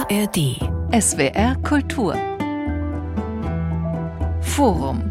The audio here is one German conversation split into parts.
ARD SWR Kultur Forum.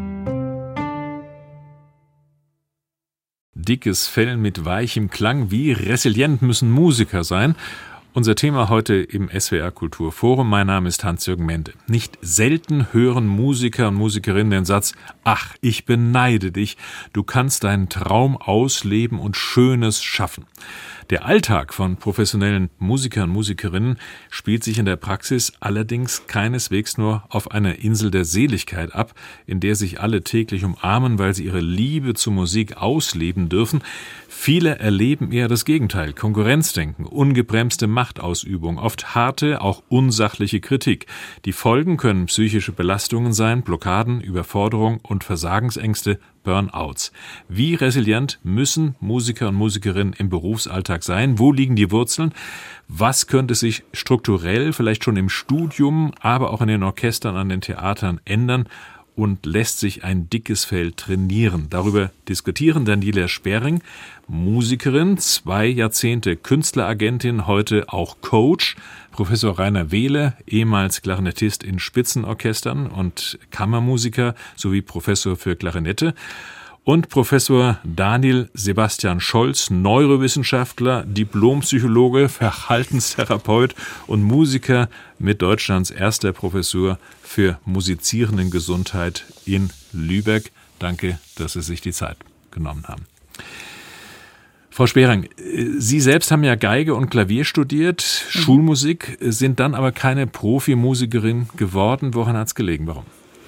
Dickes Fell mit weichem Klang, wie resilient müssen Musiker sein? Unser Thema heute im SWR Kulturforum. Mein Name ist Hans-Jürgen Mende. Nicht selten hören Musiker und Musikerinnen den Satz: Ach, ich beneide dich, du kannst deinen Traum ausleben und Schönes schaffen. Der Alltag von professionellen Musikern und Musikerinnen spielt sich in der Praxis allerdings keineswegs nur auf einer Insel der Seligkeit ab, in der sich alle täglich umarmen, weil sie ihre Liebe zur Musik ausleben dürfen. Viele erleben eher das Gegenteil: Konkurrenzdenken, ungebremste Machtausübung, oft harte, auch unsachliche Kritik. Die Folgen können psychische Belastungen sein, Blockaden, Überforderung und Versagensängste, Burnouts. Wie resilient müssen Musiker und Musikerinnen im Berufsalltag sein? Wo liegen die Wurzeln? Was könnte sich strukturell, vielleicht schon im Studium, aber auch in den Orchestern, an den Theatern ändern? Und lässt sich ein dickes Fell trainieren? Darüber diskutieren Daniela Sperring, Musikerin, 2 Jahrzehnte Künstleragentin, heute auch Coach, Professor Rainer Wehle, ehemals Klarinettist in Spitzenorchestern und Kammermusiker sowie Professor für Klarinette, und Professor Daniel Sebastian Scholz, Neurowissenschaftler, Diplompsychologe, Verhaltenstherapeut und Musiker mit Deutschlands erster Professur für Musizierendengesundheit in Lübeck. Danke, dass Sie sich die Zeit genommen haben. Frau Sperring, Sie selbst haben ja Geige und Klavier studiert, Schulmusik, sind dann aber keine Profimusikerin geworden. Woran hat es gelegen? Warum?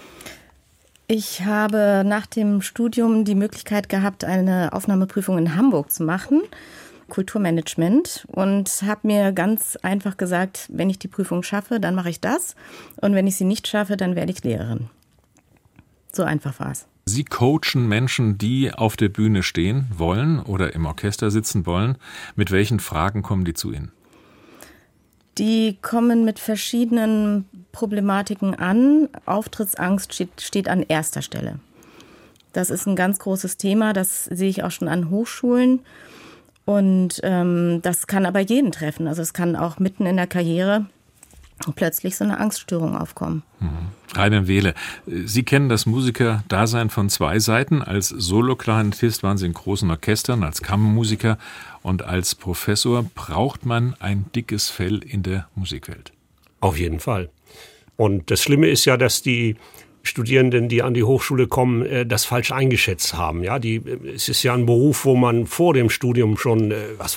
Ich habe nach dem Studium die Möglichkeit gehabt, eine Aufnahmeprüfung in Hamburg zu machen, Kulturmanagement, und habe mir ganz einfach gesagt, wenn ich die Prüfung schaffe, dann mache ich das, und wenn ich sie nicht schaffe, dann werde ich Lehrerin. So einfach war es. Sie coachen Menschen, die auf der Bühne stehen wollen oder im Orchester sitzen wollen. Mit welchen Fragen kommen die zu Ihnen? Die kommen mit verschiedenen Problematiken an. Auftrittsangst steht an erster Stelle. Das ist ein ganz großes Thema, das sehe ich auch schon an Hochschulen. Und das kann aber jeden treffen. Also es kann auch mitten in der Karriere plötzlich so eine Angststörung aufkommen. Rainer Wehle, Sie kennen das Musikerdasein von 2 Seiten. Als Solo-Klarinettist waren Sie in großen Orchestern, als Kammermusiker und als Professor. Braucht man ein dickes Fell in der Musikwelt? Auf jeden Fall. Und das Schlimme ist ja, dass die Studierenden, die an die Hochschule kommen, das falsch eingeschätzt haben. Ja, es ist ja ein Beruf, wo man vor dem Studium schon,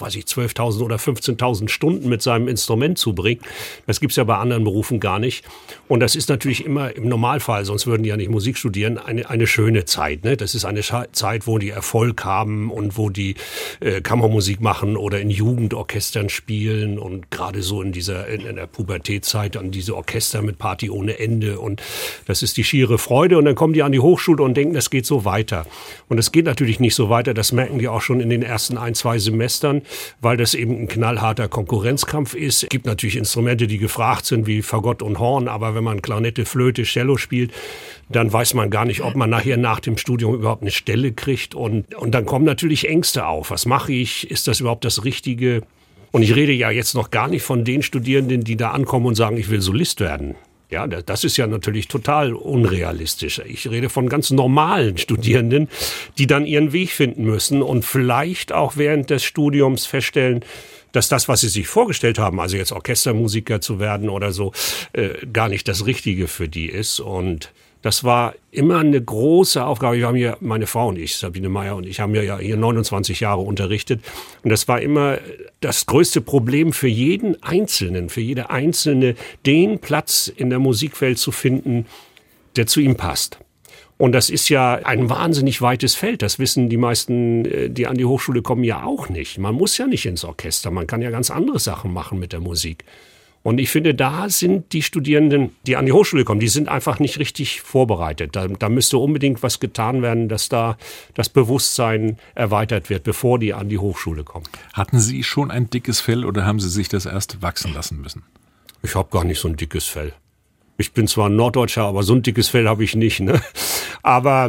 12.000 oder 15.000 Stunden mit seinem Instrument zubringt. Das gibt's ja bei anderen Berufen gar nicht. Und das ist natürlich immer im Normalfall, sonst würden die ja nicht Musik studieren, eine schöne Zeit. Ne? Das ist eine Zeit, wo die Erfolg haben und wo die Kammermusik machen oder in Jugendorchestern spielen und gerade so in der Pubertätzeit an diese Orchester mit Party ohne Ende. Und das ist die ihre Freude, und dann kommen die an die Hochschule und denken, das geht so weiter. Und es geht natürlich nicht so weiter, das merken die auch schon in den ersten 1-2 Semestern, weil das eben ein knallharter Konkurrenzkampf ist. Es gibt natürlich Instrumente, die gefragt sind, wie Fagott und Horn, aber wenn man Klarinette, Flöte, Cello spielt, dann weiß man gar nicht, ob man nachher nach dem Studium überhaupt eine Stelle kriegt. Und dann kommen natürlich Ängste auf. Was mache ich? Ist das überhaupt das Richtige? Und ich rede ja jetzt noch gar nicht von den Studierenden, die da ankommen und sagen, ich will Solist werden. Ja, das ist ja natürlich total unrealistisch. Ich rede von ganz normalen Studierenden, die dann ihren Weg finden müssen und vielleicht auch während des Studiums feststellen, dass das, was sie sich vorgestellt haben, also jetzt Orchestermusiker zu werden oder so, gar nicht das Richtige für die ist. Und das war immer eine große Aufgabe. Wir haben ja, meine Frau und ich, Sabine Meyer und ich, haben ja hier 29 Jahre unterrichtet. Und das war immer das größte Problem für jeden Einzelnen, für jede Einzelne, den Platz in der Musikwelt zu finden, der zu ihm passt. Und das ist ja ein wahnsinnig weites Feld. Das wissen die meisten, die an die Hochschule kommen, ja auch nicht. Man muss ja nicht ins Orchester. Man kann ja ganz andere Sachen machen mit der Musik. Und ich finde, da sind die Studierenden, die an die Hochschule kommen, die sind einfach nicht richtig vorbereitet. Da müsste unbedingt was getan werden, dass da das Bewusstsein erweitert wird, bevor die an die Hochschule kommen. Hatten Sie schon ein dickes Fell oder haben Sie sich das erst wachsen lassen müssen? Ich habe gar nicht so ein dickes Fell. Ich bin zwar ein Norddeutscher, aber so ein dickes Fell habe ich nicht. Ne? Aber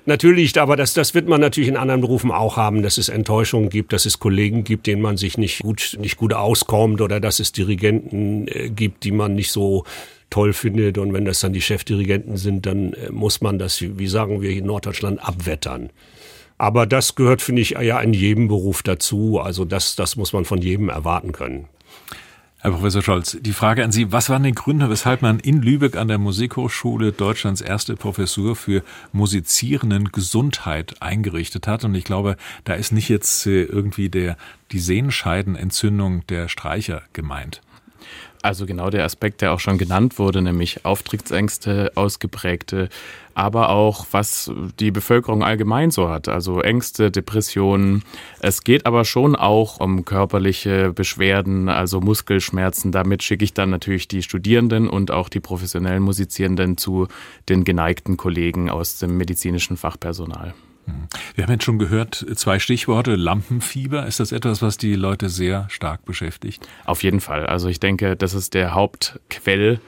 Natürlich, aber das wird man natürlich in anderen Berufen auch haben, dass es Enttäuschungen gibt, dass es Kollegen gibt, denen man sich nicht gut auskommt oder dass es Dirigenten gibt, die man nicht so toll findet. Und wenn das dann die Chefdirigenten sind, dann muss man das, wie sagen wir hier in Norddeutschland, abwettern. Aber das gehört, finde ich, ja in jedem Beruf dazu. Also das muss man von jedem erwarten können. Herr Professor Scholz, die Frage an Sie, was waren die Gründe, weshalb man in Lübeck an der Musikhochschule Deutschlands erste Professur für musizierenden Gesundheit eingerichtet hat? Und ich glaube, da ist nicht jetzt irgendwie die Sehenscheidenentzündung der Streicher gemeint. Also genau der Aspekt, der auch schon genannt wurde, nämlich Auftrittsängste, ausgeprägte, aber auch, was die Bevölkerung allgemein so hat, also Ängste, Depressionen. Es geht aber schon auch um körperliche Beschwerden, also Muskelschmerzen. Damit schicke ich dann natürlich die Studierenden und auch die professionellen Musizierenden zu den geneigten Kollegen aus dem medizinischen Fachpersonal. Wir haben jetzt schon gehört, 2 Stichworte, Lampenfieber. Ist das etwas, was die Leute sehr stark beschäftigt? Auf jeden Fall. Also ich denke, das ist der Hauptquell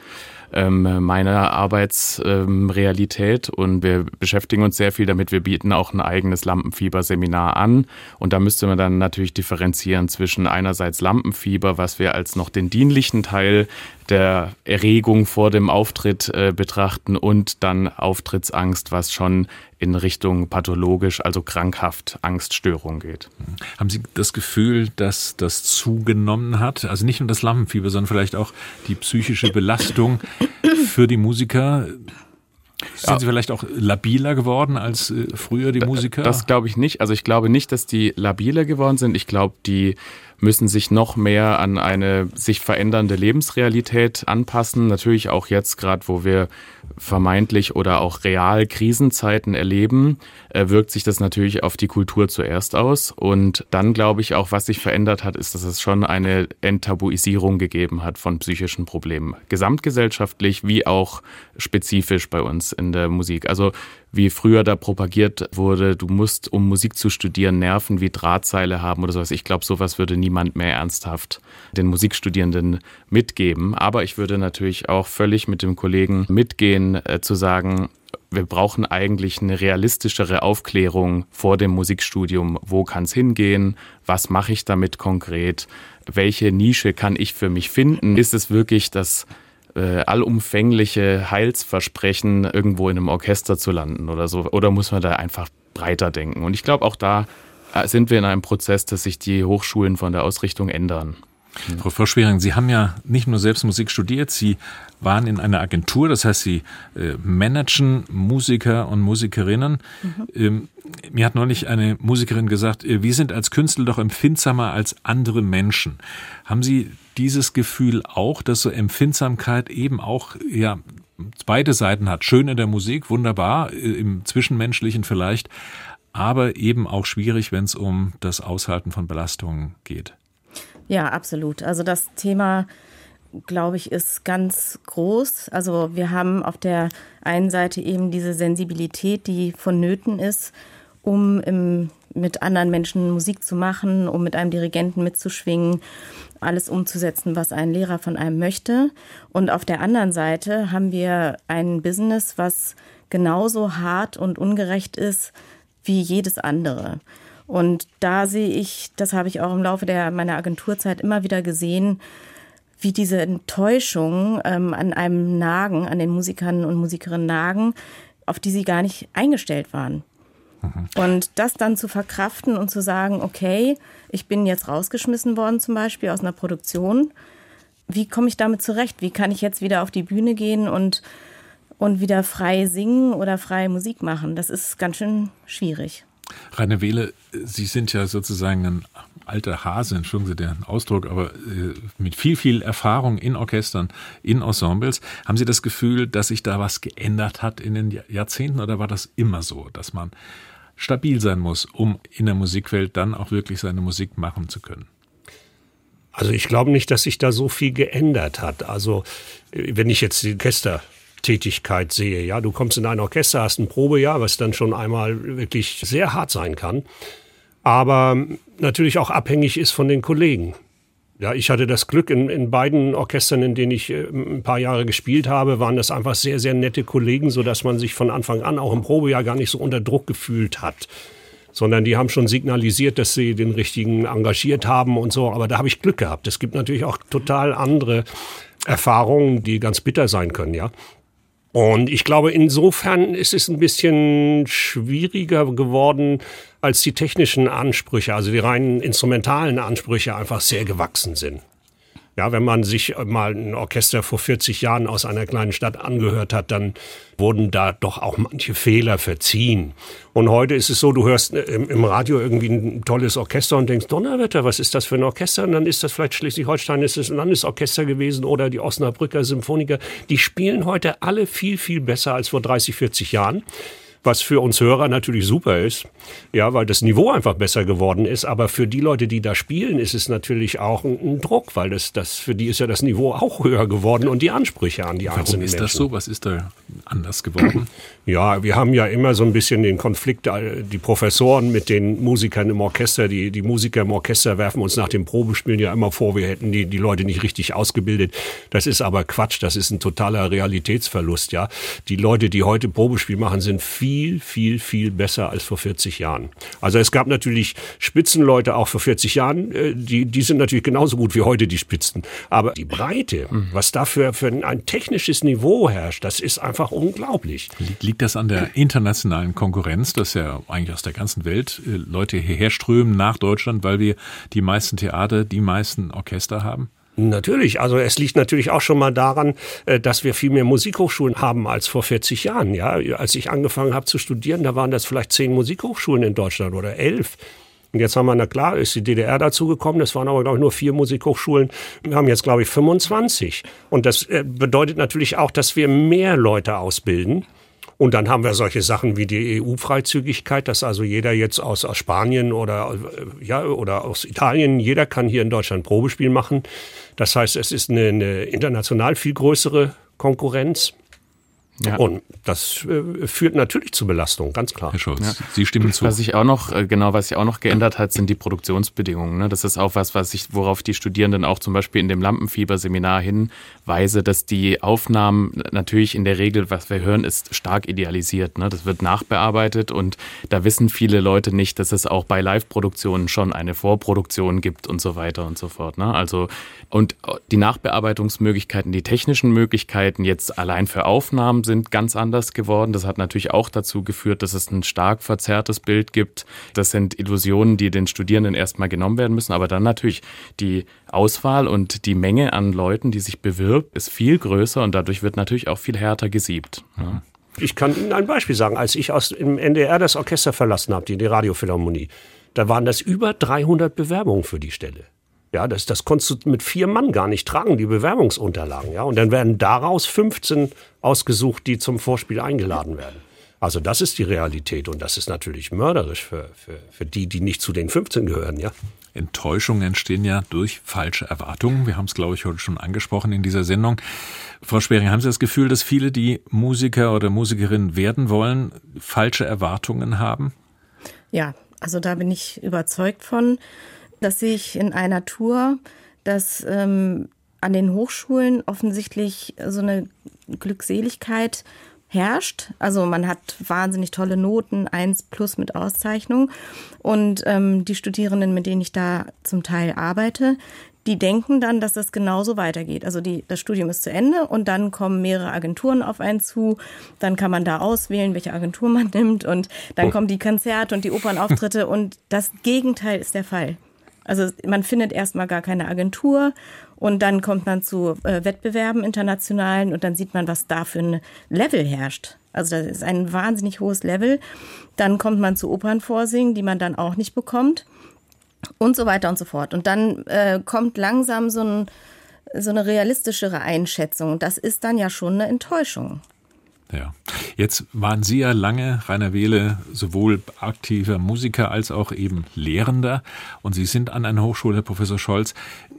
meiner Arbeitsrealität und wir beschäftigen uns sehr viel damit. Wir bieten auch ein eigenes Lampenfieberseminar an und da müsste man dann natürlich differenzieren zwischen einerseits Lampenfieber, was wir als noch den dienlichen Teil der Erregung vor dem Auftritt betrachten und dann Auftrittsangst, was schon in Richtung pathologisch, also krankhaft Angststörung geht. Haben Sie das Gefühl, dass das zugenommen hat? Also nicht nur das Lampenfieber, sondern vielleicht auch die psychische Belastung für die Musiker? Sind Sie vielleicht auch labiler geworden als früher die Musiker? Das glaube ich nicht. Also ich glaube nicht, dass die labiler geworden sind. Ich glaube, die müssen sich noch mehr an eine sich verändernde Lebensrealität anpassen. Natürlich auch jetzt gerade, wo wir vermeintlich oder auch real Krisenzeiten erleben, wirkt sich das natürlich auf die Kultur zuerst aus. Und dann glaube ich auch, was sich verändert hat, ist, dass es schon eine Enttabuisierung gegeben hat von psychischen Problemen. Gesamtgesellschaftlich wie auch spezifisch bei uns in der Musik. Also wie früher da propagiert wurde, du musst, um Musik zu studieren, Nerven wie Drahtseile haben oder sowas. Ich glaube, sowas würde niemand mehr ernsthaft den Musikstudierenden mitgeben. Aber ich würde natürlich auch völlig mit dem Kollegen mitgehen, zu sagen, wir brauchen eigentlich eine realistischere Aufklärung vor dem Musikstudium. Wo kann es hingehen? Was mache ich damit konkret? Welche Nische kann ich für mich finden? Ist es wirklich das allumfängliche Heilsversprechen, irgendwo in einem Orchester zu landen oder so? Oder muss man da einfach breiter denken? Und ich glaube, auch da sind wir in einem Prozess, dass sich die Hochschulen von der Ausrichtung ändern. Frau Schwering, Sie haben ja nicht nur selbst Musik studiert, Sie waren in einer Agentur, das heißt, Sie managen Musiker und Musikerinnen. Mir hat neulich eine Musikerin gesagt, wir sind als Künstler doch empfindsamer als andere Menschen. Haben Sie dieses Gefühl auch, dass so Empfindsamkeit eben auch beide Seiten hat? Schön in der Musik, wunderbar, im Zwischenmenschlichen vielleicht, aber eben auch schwierig, wenn es um das Aushalten von Belastungen geht. Ja, absolut. Also das Thema, glaube ich, ist ganz groß. Also wir haben auf der einen Seite eben diese Sensibilität, die vonnöten ist, um mit anderen Menschen Musik zu machen, um mit einem Dirigenten mitzuschwingen, alles umzusetzen, was ein Lehrer von einem möchte. Und auf der anderen Seite haben wir ein Business, was genauso hart und ungerecht ist wie jedes andere. Und da sehe ich, das habe ich auch im Laufe meiner Agenturzeit immer wieder gesehen, wie diese Enttäuschung an einem nagen, an den Musikern und Musikerinnen nagen, auf die sie gar nicht eingestellt waren. Und das dann zu verkraften und zu sagen, okay, ich bin jetzt rausgeschmissen worden zum Beispiel aus einer Produktion. Wie komme ich damit zurecht? Wie kann ich jetzt wieder auf die Bühne gehen und wieder frei singen oder frei Musik machen? Das ist ganz schön schwierig. Rainer Wehle, Sie sind ja sozusagen ein alter Hase, entschuldigen Sie den Ausdruck, aber mit viel, viel Erfahrung in Orchestern, in Ensembles. Haben Sie das Gefühl, dass sich da was geändert hat in den Jahrzehnten oder war das immer so, dass man stabil sein muss, um in der Musikwelt dann auch wirklich seine Musik machen zu können? Also ich glaube nicht, dass sich da so viel geändert hat. Also wenn ich jetzt die Orchestertätigkeit sehe, ja, du kommst in ein Orchester, hast ein Probejahr, was dann schon einmal wirklich sehr hart sein kann, aber natürlich auch abhängig ist von den Kollegen. Ja, ich hatte das Glück, in beiden Orchestern, in denen ich ein paar Jahre gespielt habe, waren das einfach sehr, sehr nette Kollegen, sodass man sich von Anfang an auch im Probejahr gar nicht so unter Druck gefühlt hat. Sondern die haben schon signalisiert, dass sie den Richtigen engagiert haben und so. Aber da habe ich Glück gehabt. Es gibt natürlich auch total andere Erfahrungen, die ganz bitter sein können, ja. Und ich glaube, insofern ist es ein bisschen schwieriger geworden, als die technischen Ansprüche, also die reinen instrumentalen Ansprüche einfach sehr gewachsen sind. Ja, wenn man sich mal ein Orchester vor 40 Jahren aus einer kleinen Stadt angehört hat, dann wurden da doch auch manche Fehler verziehen. Und heute ist es so, du hörst im Radio irgendwie ein tolles Orchester und denkst, Donnerwetter, was ist das für ein Orchester? Und dann ist das vielleicht Schleswig-Holstein, ist es ein Landesorchester gewesen oder die Osnabrücker Symphoniker. Die spielen heute alle viel, viel besser als vor 30, 40 Jahren. Was für uns Hörer natürlich super ist, ja, weil das Niveau einfach besser geworden ist. Aber für die Leute, die da spielen, ist es natürlich auch ein Druck, weil für die ist ja das Niveau auch höher geworden und die Ansprüche an die einzelnen Menschen. Warum ist das so? Was ist da anders geworden? Ja, wir haben ja immer so ein bisschen den Konflikt, die Professoren mit den Musikern im Orchester. Die Musiker im Orchester werfen uns nach dem Probespielen ja immer vor, wir hätten die Leute nicht richtig ausgebildet. Das ist aber Quatsch, das ist ein totaler Realitätsverlust, ja. Die Leute, die heute Probespiel machen, sind viel, viel besser als vor 40 Jahren. Also es gab natürlich Spitzenleute auch vor 40 Jahren, die sind natürlich genauso gut wie heute die Spitzen. Aber die Breite, was da für ein technisches Niveau herrscht, das ist einfach unglaublich. Liegt das an der internationalen Konkurrenz, dass ja eigentlich aus der ganzen Welt Leute hierher strömen nach Deutschland, weil wir die meisten Theater, die meisten Orchester haben? Natürlich, also es liegt natürlich auch schon mal daran, dass wir viel mehr Musikhochschulen haben als vor 40 Jahren. Ja, als ich angefangen habe zu studieren, da waren das vielleicht 10 Musikhochschulen in Deutschland oder 11. Und jetzt haben wir, na klar, ist die DDR dazugekommen, das waren aber, glaube ich, nur 4 Musikhochschulen. Wir haben jetzt, glaube ich, 25. Und das bedeutet natürlich auch, dass wir mehr Leute ausbilden. Und dann haben wir solche Sachen wie die EU-Freizügigkeit, dass also jeder jetzt aus Spanien oder aus Italien, jeder kann hier in Deutschland Probespiel machen. Das heißt, es ist eine international viel größere Konkurrenz. Ja. Und das führt natürlich zu Belastung, ganz klar. Herr Scholz, ja. Sie stimmen zu. Was sich auch noch geändert hat, sind die Produktionsbedingungen. Ne? Das ist auch worauf die Studierenden auch zum Beispiel in dem Lampenfieber-Seminar hinweise, dass die Aufnahmen natürlich in der Regel, was wir hören, ist stark idealisiert. Ne? Das wird nachbearbeitet und da wissen viele Leute nicht, dass es auch bei Live-Produktionen schon eine Vorproduktion gibt und so weiter und so fort. Ne? Also, und die Nachbearbeitungsmöglichkeiten, die technischen Möglichkeiten jetzt allein für Aufnahmen sind ganz anders geworden. Das hat natürlich auch dazu geführt, dass es ein stark verzerrtes Bild gibt. Das sind Illusionen, die den Studierenden erstmal genommen werden müssen. Aber dann natürlich die Auswahl und die Menge an Leuten, die sich bewirbt, ist viel größer und dadurch wird natürlich auch viel härter gesiebt. Ja. Ich kann Ihnen ein Beispiel sagen. Als ich im NDR das Orchester verlassen habe, die Radiophilharmonie, da waren das über 300 Bewerbungen für die Stelle. Ja, das konntest du mit 4 Mann gar nicht tragen, die Bewerbungsunterlagen. Ja, und dann werden daraus 15 ausgesucht, die zum Vorspiel eingeladen werden. Also das ist die Realität und das ist natürlich mörderisch für die nicht zu den 15 gehören. Ja. Enttäuschungen entstehen ja durch falsche Erwartungen. Wir haben es, glaube ich, heute schon angesprochen in dieser Sendung. Frau Spering, haben Sie das Gefühl, dass viele, die Musiker oder Musikerinnen werden wollen, falsche Erwartungen haben? Ja, also da bin ich überzeugt von. Das sehe ich in einer Tour, dass an den Hochschulen offensichtlich so eine Glückseligkeit herrscht. Also man hat wahnsinnig tolle Noten, 1+ mit Auszeichnung. Und die Studierenden, mit denen ich da zum Teil arbeite, die denken dann, dass das genauso weitergeht. Also das Studium ist zu Ende und dann kommen mehrere Agenturen auf einen zu. Dann kann man da auswählen, welche Agentur man nimmt. Und dann kommen die Konzerte und die Opernauftritte. Und das Gegenteil ist der Fall. Also man findet erstmal gar keine Agentur und dann kommt man zu Wettbewerben internationalen und dann sieht man, was da für ein Level herrscht. Also das ist ein wahnsinnig hohes Level. Dann kommt man zu Opernvorsingen, die man dann auch nicht bekommt und so weiter und so fort. Und dann kommt langsam so eine realistischere Einschätzung. Das ist dann ja schon eine Enttäuschung. Ja, jetzt waren Sie ja lange, Rainer Wehle, sowohl aktiver Musiker als auch eben Lehrender und Sie sind an einer Hochschule, Herr Professor Scholz.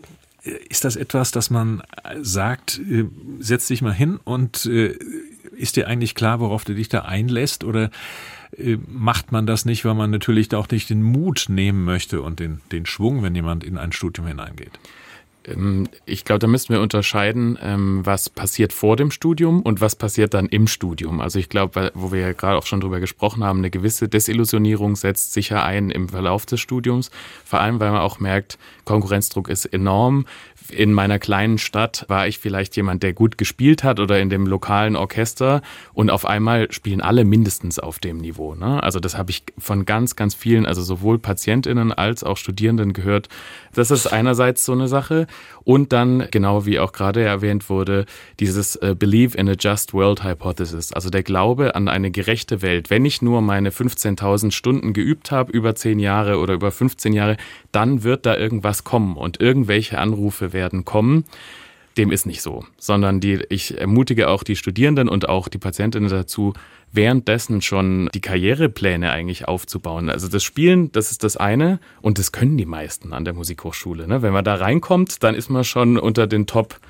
Ist das etwas, dass man sagt, setz dich mal hin und ist dir eigentlich klar, worauf du dich da einlässt oder macht man das nicht, weil man natürlich auch nicht den Mut nehmen möchte und den Schwung, wenn jemand in ein Studium hineingeht? Ich glaube, da müssen wir unterscheiden, was passiert vor dem Studium und was passiert dann im Studium. Also ich glaube, wo wir ja gerade auch schon drüber gesprochen haben, eine gewisse Desillusionierung setzt sicher ein im Verlauf des Studiums. Vor allem, weil man auch merkt, Konkurrenzdruck ist enorm. In meiner kleinen Stadt war ich vielleicht jemand, der gut gespielt hat oder in dem lokalen Orchester und auf einmal spielen alle mindestens auf dem Niveau. Ne? Also das habe ich von ganz, ganz vielen, also sowohl PatientInnen als auch Studierenden gehört. Das ist einerseits so eine Sache und dann, genau wie auch gerade erwähnt wurde, dieses Believe in a Just World Hypothesis, also der Glaube an eine gerechte Welt. Wenn ich nur meine 15.000 Stunden geübt habe, über 10 Jahre oder über 15 Jahre, dann wird da irgendwas kommen und irgendwelche Anrufe werden kommen. Dem ist nicht so, sondern ich ermutige auch die Studierenden und auch die Patientinnen dazu, währenddessen schon die Karrierepläne eigentlich aufzubauen. Also das Spielen, das ist das eine und das können die meisten an der Musikhochschule. Ne? Wenn man da reinkommt, dann ist man schon unter den Top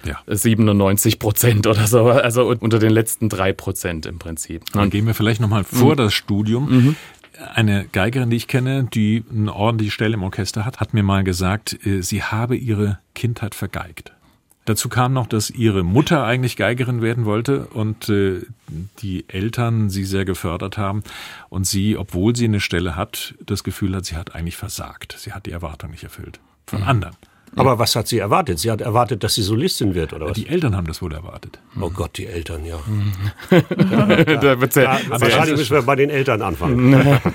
97% oder so, also unter den letzten 3% im Prinzip. Dann gehen wir vielleicht nochmal vor das Studium. Eine Geigerin, die ich kenne, die eine ordentliche Stelle im Orchester hat mir mal gesagt, sie habe ihre Kindheit vergeigt. Dazu kam noch, dass ihre Mutter eigentlich Geigerin werden wollte und die Eltern sie sehr gefördert haben und sie, obwohl sie eine Stelle hat, das Gefühl hat, sie hat eigentlich versagt. Sie hat die Erwartung nicht erfüllt von anderen. Aber was hat sie erwartet? Sie hat erwartet, dass sie Solistin wird, oder was? Die Eltern haben das wohl erwartet. Oh Gott, die Eltern, ja. Wahrscheinlich müssen wir bei den Eltern anfangen.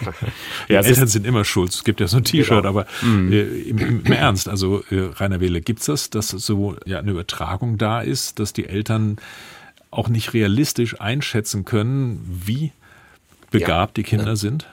Die Eltern sind immer schuld. Es gibt ja so ein T-Shirt, genau. Aber im Ernst, also Rainer Wehle, gibt's das, dass so eine Übertragung da ist, dass die Eltern auch nicht realistisch einschätzen können, wie begabt die Kinder sind?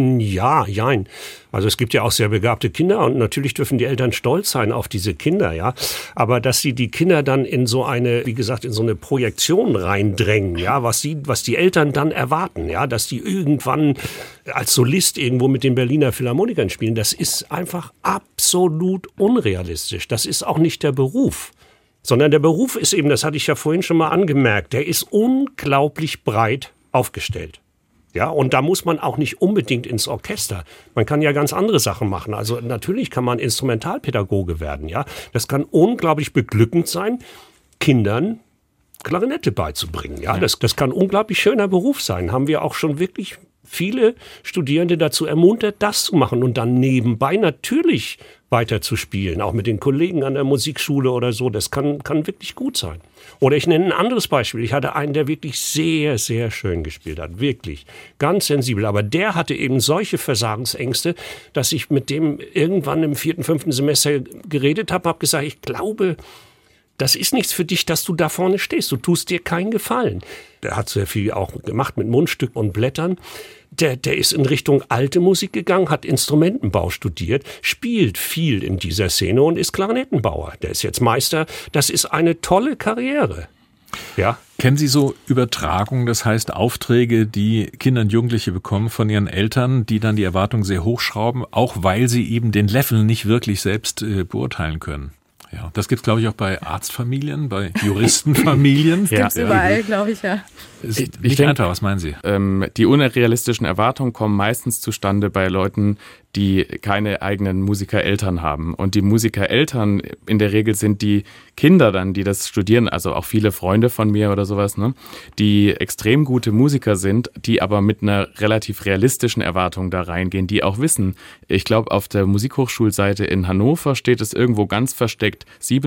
Ja, jein. Also es gibt ja auch sehr begabte Kinder und natürlich dürfen die Eltern stolz sein auf diese Kinder, ja. Aber dass sie die Kinder dann in so eine, wie gesagt, in so eine Projektion reindrängen, ja, was die Eltern dann erwarten, ja, dass die irgendwann als Solist irgendwo mit den Berliner Philharmonikern spielen, das ist einfach absolut unrealistisch. Das ist auch nicht der Beruf. Sondern der Beruf ist eben, das hatte ich ja vorhin schon mal angemerkt, der ist unglaublich breit aufgestellt. Ja, und da muss man auch nicht unbedingt ins Orchester. Man kann ja ganz andere Sachen machen. Also natürlich kann man Instrumentalpädagoge werden, ja. Das kann unglaublich beglückend sein, Kindern Klarinette beizubringen, ja. Das kann unglaublich schöner Beruf sein. Haben wir auch schon wirklich viele Studierende dazu ermuntert, das zu machen und dann nebenbei natürlich weiter zu spielen, auch mit den Kollegen an der Musikschule oder so. Das kann wirklich gut sein. Oder ich nenne ein anderes Beispiel. Ich hatte einen, der wirklich sehr, sehr schön gespielt hat. Wirklich. Ganz sensibel. Aber der hatte eben solche Versagensängste, dass ich mit dem irgendwann im 4., 5. Semester geredet habe, habe gesagt, ich glaube, das ist nichts für dich, dass du da vorne stehst. Du tust dir keinen Gefallen. Der hat sehr viel auch gemacht mit Mundstück und Blättern. Der ist in Richtung alte Musik gegangen, hat Instrumentenbau studiert, spielt viel in dieser Szene und ist Klarinettenbauer. Der ist jetzt Meister. Das ist eine tolle Karriere. Ja. Kennen Sie so Übertragungen, das heißt Aufträge, die Kinder und Jugendliche bekommen von ihren Eltern, die dann die Erwartungen sehr hochschrauben, auch weil sie eben den Level nicht wirklich selbst beurteilen können? Ja, das gibt's, glaube ich, auch bei Arztfamilien, bei Juristenfamilien. Das gibt's überall, glaube ich, ja. Ich denke, was meinen Sie? Die unrealistischen Erwartungen kommen meistens zustande bei Leuten, die keine eigenen Musikereltern haben. Und die Musikereltern in der Regel sind die Kinder dann, die das studieren, also auch viele Freunde von mir oder sowas, ne, die extrem gute Musiker sind, die aber mit einer relativ realistischen Erwartung da reingehen, die auch wissen, ich glaube, auf der Musikhochschulseite in Hannover steht es irgendwo ganz versteckt,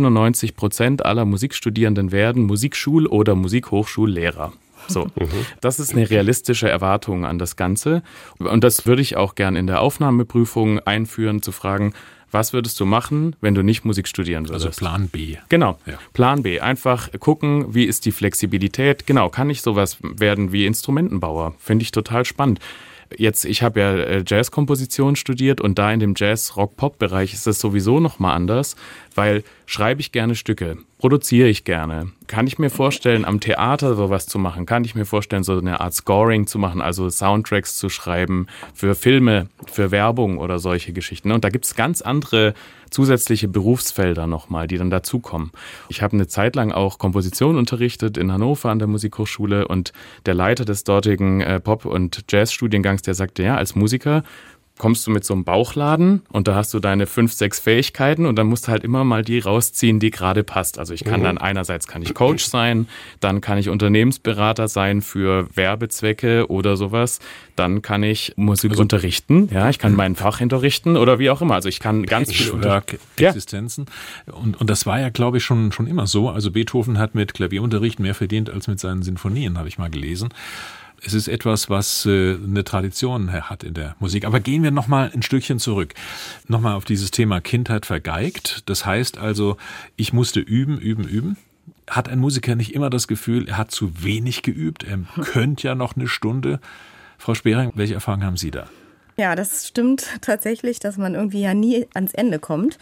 97% aller Musikstudierenden werden Musikschul- oder Musikhochschullehrer. So, das ist eine realistische Erwartung an das Ganze. Und das würde ich auch gern in der Aufnahmeprüfung einführen, zu fragen, was würdest du machen, wenn du nicht Musik studieren würdest? Also Plan B. Genau, ja. Plan B. Einfach gucken, wie ist die Flexibilität. Genau, kann ich sowas werden wie Instrumentenbauer? Finde ich total spannend. Jetzt, ich habe ja Jazzkomposition studiert und da in dem Jazz-Rock-Pop-Bereich ist das sowieso nochmal anders, weil schreibe ich gerne Stücke, produziere ich gerne. Kann ich mir vorstellen, am Theater sowas zu machen? Kann ich mir vorstellen, so eine Art Scoring zu machen, also Soundtracks zu schreiben für Filme, für Werbung oder solche Geschichten? Und da gibt es ganz andere zusätzliche Berufsfelder nochmal, die dann dazukommen. Ich habe eine Zeit lang auch Komposition unterrichtet in Hannover an der Musikhochschule und der Leiter des dortigen Pop- und Jazzstudiengangs, der sagte, ja, als Musiker kommst du mit so einem Bauchladen und da hast du deine 5, 6 Fähigkeiten und dann musst du halt immer mal die rausziehen, die gerade passt. Also ich kann dann einerseits kann ich Coach sein, dann kann ich Unternehmensberater sein für Werbezwecke oder sowas, dann kann ich Musik unterrichten, ja, ich kann mein Fach unterrichten oder wie auch immer. Also ich kann ganz viel Existenzen. Und das war ja, glaube ich, schon immer so. Also Beethoven hat mit Klavierunterricht mehr verdient als mit seinen Sinfonien, habe ich mal gelesen. Es ist etwas, was eine Tradition hat in der Musik. Aber gehen wir noch mal ein Stückchen zurück. Noch mal auf dieses Thema Kindheit vergeigt. Das heißt also, ich musste üben. Hat ein Musiker nicht immer das Gefühl, er hat zu wenig geübt? Er könnte ja noch eine Stunde. Frau Spehring, welche Erfahrungen haben Sie da? Ja, das stimmt tatsächlich, dass man irgendwie ja nie ans Ende kommt.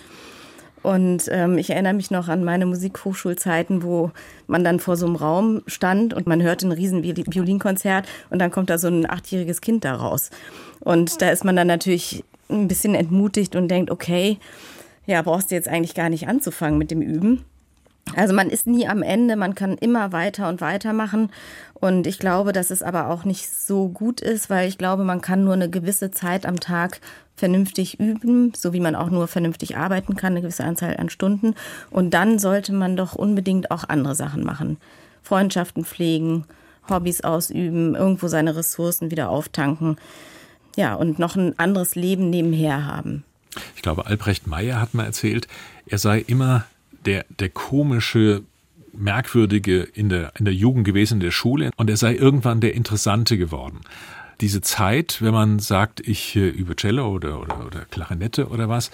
Und ich erinnere mich noch an meine Musikhochschulzeiten, wo man dann vor so einem Raum stand und man hörte ein riesen Violinkonzert und dann kommt da so ein 8-jähriges Kind da raus. Und da ist man dann natürlich ein bisschen entmutigt und denkt, okay, ja, brauchst du jetzt eigentlich gar nicht anzufangen mit dem Üben. Also man ist nie am Ende, man kann immer weiter und weiter machen. Und ich glaube, dass es aber auch nicht so gut ist, weil ich glaube, man kann nur eine gewisse Zeit am Tag vernünftig üben, so wie man auch nur vernünftig arbeiten kann, eine gewisse Anzahl an Stunden. Und dann sollte man doch unbedingt auch andere Sachen machen. Freundschaften pflegen, Hobbys ausüben, irgendwo seine Ressourcen wieder auftanken. Ja, und noch ein anderes Leben nebenher haben. Ich glaube, Albrecht Meyer hat mal erzählt, er sei immer der komische, merkwürdige in der Jugend gewesen, in der Schule. Und er sei irgendwann der Interessante geworden. Diese Zeit, wenn man sagt, ich übe Cello oder Klarinette oder was,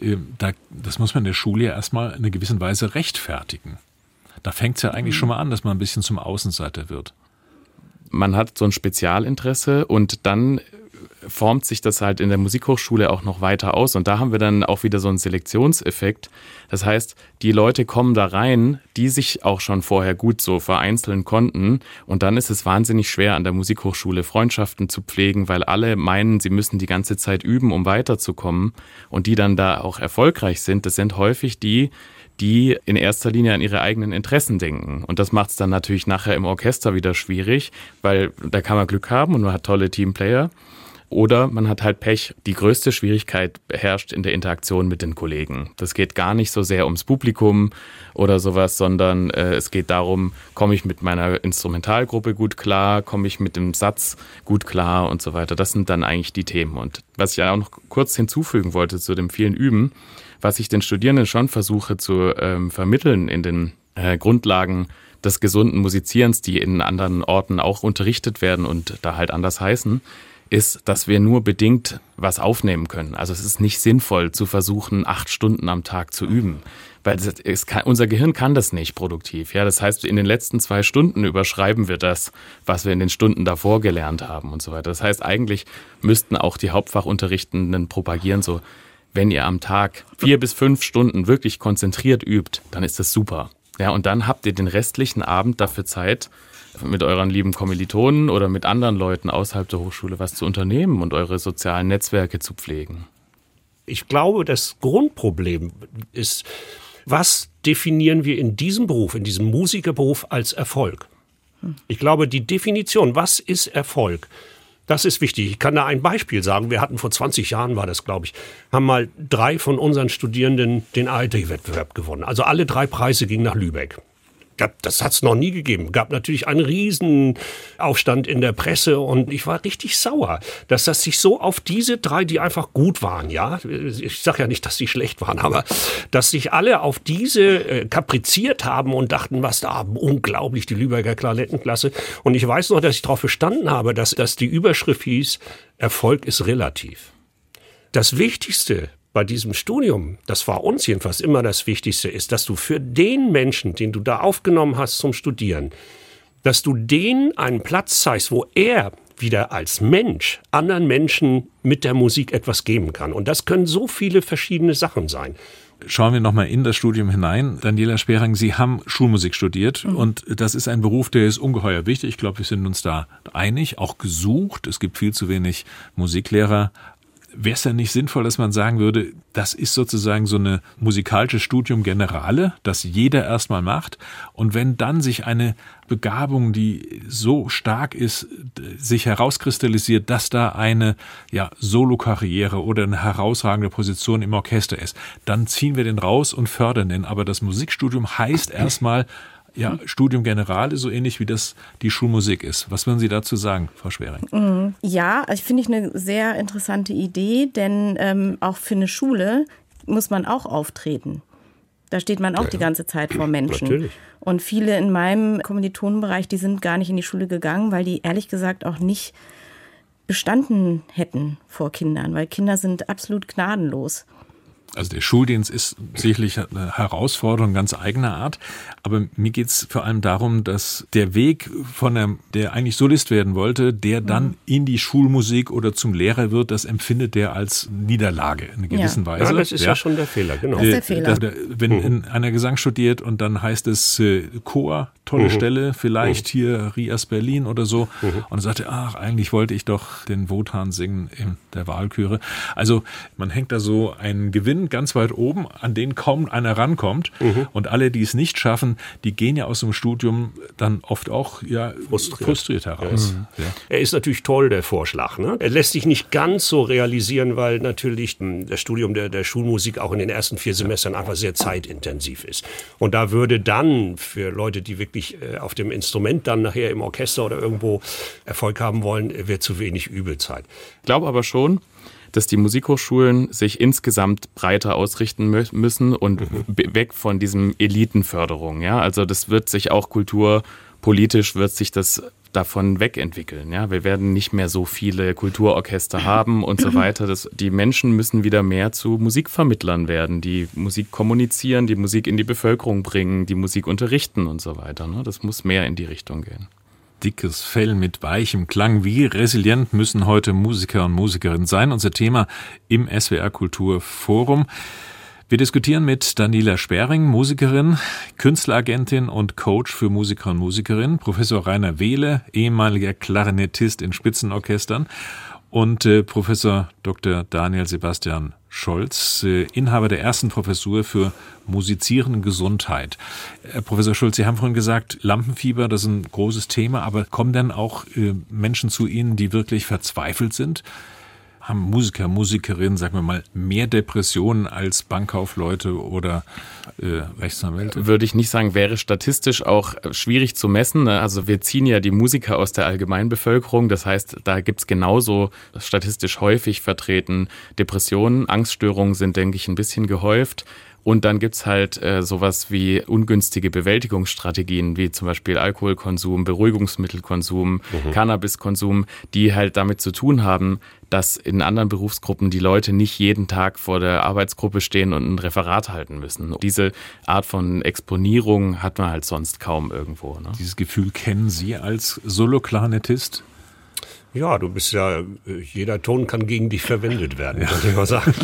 das muss man in der Schule ja erstmal in einer gewissen Weise rechtfertigen. Da fängt es ja eigentlich schon mal an, dass man ein bisschen zum Außenseiter wird. Man hat so ein Spezialinteresse und dann formt sich das halt in der Musikhochschule auch noch weiter aus. Und da haben wir dann auch wieder so einen Selektionseffekt. Das heißt, die Leute kommen da rein, die sich auch schon vorher gut so vereinzeln konnten. Und dann ist es wahnsinnig schwer, an der Musikhochschule Freundschaften zu pflegen, weil alle meinen, sie müssen die ganze Zeit üben, um weiterzukommen. Und die dann da auch erfolgreich sind, das sind häufig die in erster Linie an ihre eigenen Interessen denken. Und das macht es dann natürlich nachher im Orchester wieder schwierig, weil da kann man Glück haben und man hat tolle Teamplayer. Oder man hat halt Pech. Die größte Schwierigkeit herrscht in der Interaktion mit den Kollegen. Das geht gar nicht so sehr ums Publikum oder sowas, sondern es geht darum, komme ich mit meiner Instrumentalgruppe gut klar, komme ich mit dem Satz gut klar und so weiter. Das sind dann eigentlich die Themen. Und was ich auch noch kurz hinzufügen wollte zu dem vielen Üben, was ich den Studierenden schon versuche zu vermitteln in den Grundlagen des gesunden Musizierens, die in anderen Orten auch unterrichtet werden und da halt anders heißen, ist, dass wir nur bedingt was aufnehmen können. Also es ist nicht sinnvoll zu versuchen, 8 Stunden am Tag zu üben, weil unser Gehirn kann das nicht produktiv. Ja, das heißt, in den letzten 2 Stunden überschreiben wir das, was wir in den Stunden davor gelernt haben und so weiter. Das heißt, eigentlich müssten auch die Hauptfachunterrichtenden propagieren, so, wenn ihr am Tag 4 bis 5 Stunden wirklich konzentriert übt, dann ist das super. Ja, und dann habt ihr den restlichen Abend dafür Zeit, mit euren lieben Kommilitonen oder mit anderen Leuten außerhalb der Hochschule was zu unternehmen und eure sozialen Netzwerke zu pflegen. Ich glaube, das Grundproblem ist, was definieren wir in diesem Beruf, in diesem Musikerberuf als Erfolg? Ich glaube, die Definition, was ist Erfolg, das ist wichtig. Ich kann da ein Beispiel sagen. Wir hatten vor 20 Jahren, war das, glaube ich, haben mal 3 von unseren Studierenden den ARD-Wettbewerb gewonnen. Also alle 3 Preise gingen nach Lübeck. Das hat es noch nie gegeben. Gab natürlich einen riesen Aufstand in der Presse und ich war richtig sauer, dass das sich so auf diese 3, die einfach gut waren, ja, ich sage ja nicht, dass sie schlecht waren, aber dass sich alle auf diese kapriziert haben und dachten, was da, unglaublich, die Lübecker Klarinettenklasse. Und ich weiß noch, dass ich darauf bestanden habe, dass die Überschrift hieß, Erfolg ist relativ. Das Wichtigste bei diesem Studium, das war uns jedenfalls immer das Wichtigste, ist, dass du für den Menschen, den du da aufgenommen hast zum Studieren, dass du denen einen Platz zeigst, wo er wieder als Mensch anderen Menschen mit der Musik etwas geben kann. Und das können so viele verschiedene Sachen sein. Schauen wir nochmal in das Studium hinein. Daniela Spehring, Sie haben Schulmusik studiert und das ist ein Beruf, der ist ungeheuer wichtig. Ich glaube, wir sind uns da einig, auch gesucht. Es gibt viel zu wenig Musiklehrer. Wäre es denn nicht sinnvoll, dass man sagen würde, das ist sozusagen so eine musikalische Studium Generale, das jeder erstmal macht, und wenn dann sich eine Begabung, die so stark ist, sich herauskristallisiert, dass da eine Solokarriere oder eine herausragende Position im Orchester ist, dann ziehen wir den raus und fördern den. Aber das Musikstudium heißt erstmal Studium Generale, so ähnlich wie das die Schulmusik ist. Was würden Sie dazu sagen, Frau Schwering? Ja, finde ich eine sehr interessante Idee, denn auch für eine Schule muss man auch auftreten. Da steht man auch die ganze Zeit vor Menschen. Natürlich. Und viele in meinem Kommilitonenbereich, die sind gar nicht in die Schule gegangen, weil die ehrlich gesagt auch nicht bestanden hätten vor Kindern, weil Kinder sind absolut gnadenlos. Also der Schuldienst ist sicherlich eine Herausforderung ganz eigener Art, aber mir geht es vor allem darum, dass der Weg von der eigentlich Solist werden wollte, der dann in die Schulmusik oder zum Lehrer wird, das empfindet der als Niederlage in einer gewissen Weise. Ja, das ist ja schon der Fehler, genau. Das ist der Fehler. Wenn einer Gesang studiert und dann heißt es Chor, tolle Stelle, vielleicht hier Rias Berlin oder so, und dann sagt er, eigentlich wollte ich doch den Wotan singen in der Wahlchöre. Also man hängt da so einen Gewinn ganz weit oben, an den kaum einer rankommt. Und alle, die es nicht schaffen, die gehen ja aus dem Studium dann oft auch frustriert heraus. Ja. Er ist natürlich toll, der Vorschlag. Ne? Er lässt sich nicht ganz so realisieren, weil natürlich das Studium der Schulmusik auch in den ersten 4 Semestern einfach sehr zeitintensiv ist. Und da würde dann für Leute, die wirklich auf dem Instrument dann nachher im Orchester oder irgendwo Erfolg haben wollen, wird zu wenig Übelzeit. Ich glaube aber schon, dass die Musikhochschulen sich insgesamt breiter ausrichten müssen und weg von diesem Elitenförderung. Ja? Also das wird sich auch kulturpolitisch wird sich das davon wegentwickeln. Ja? Wir werden nicht mehr so viele Kulturorchester haben und so weiter. Die Menschen müssen wieder mehr zu Musikvermittlern werden, die Musik kommunizieren, die Musik in die Bevölkerung bringen, die Musik unterrichten und so weiter. Ne? Das muss mehr in die Richtung gehen. Dickes Fell mit weichem Klang. Wie resilient müssen heute Musiker und Musikerinnen sein? Unser Thema im SWR Kultur Forum. Wir diskutieren mit Daniela Sperring, Musikerin, Künstleragentin und Coach für Musiker und Musikerinnen, Professor Rainer Wehle, ehemaliger Klarinettist in Spitzenorchestern, und Professor Dr. Daniel Sebastian Scholz, Inhaber der ersten Professur für Musizieren Gesundheit. Professor Scholz, Sie haben vorhin gesagt, Lampenfieber, das ist ein großes Thema, aber kommen denn auch Menschen zu Ihnen, die wirklich verzweifelt sind? Haben Musiker, Musikerinnen, sagen wir mal, mehr Depressionen als Bankkaufleute oder Rechtsanwälte? Würde ich nicht sagen, wäre statistisch auch schwierig zu messen. Also wir ziehen ja die Musiker aus der Allgemeinbevölkerung. Das heißt, da gibt's genauso statistisch häufig vertreten Depressionen. Angststörungen sind, denke ich, ein bisschen gehäuft. Und dann gibt's halt sowas wie ungünstige Bewältigungsstrategien, wie zum Beispiel Alkoholkonsum, Beruhigungsmittelkonsum, Cannabiskonsum, die halt damit zu tun haben, dass in anderen Berufsgruppen die Leute nicht jeden Tag vor der Arbeitsgruppe stehen und ein Referat halten müssen. Diese Art von Exponierung hat man halt sonst kaum irgendwo. Ne? Dieses Gefühl kennen Sie als Solo-Klarinettist? Ja, du bist ja, jeder Ton kann gegen dich verwendet werden, kann ich mal sagen.